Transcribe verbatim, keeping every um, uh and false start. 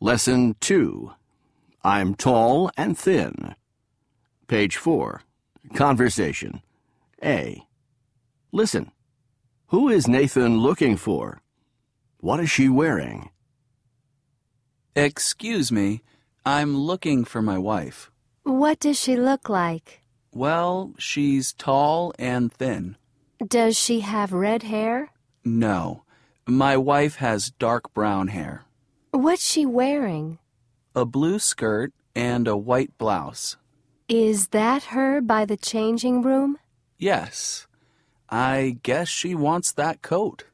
Lesson two. I'm tall and thin. Page four. Conversation. A. Listen. Who is Nathan looking for? What is she wearing? Excuse me, I'm looking for my wife. What does she look like? Well, she's tall and thin. Does she have red hair? No, my wife has dark brown hair. What's she wearing? A blue skirt and a white blouse. Is that her by the changing room? Yes, I guess she wants that coat.